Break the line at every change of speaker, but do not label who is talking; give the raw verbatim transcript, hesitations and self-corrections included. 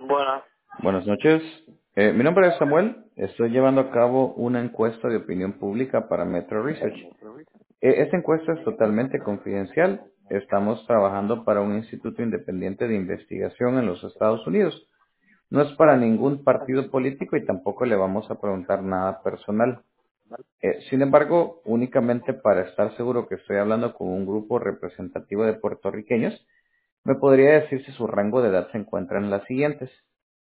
Buenas.
Buenas noches. Eh, mi nombre es Samuel. Estoy llevando a cabo una encuesta de opinión pública para Metro Research. Eh, esta encuesta es totalmente confidencial. Estamos trabajando para un instituto independiente de investigación en los Estados Unidos. No es para ningún partido político y tampoco le vamos a preguntar nada personal. Eh, sin embargo, únicamente para estar seguro que estoy hablando con un grupo representativo de puertorriqueños, ¿me podría decir si su rango de edad se encuentra en las siguientes?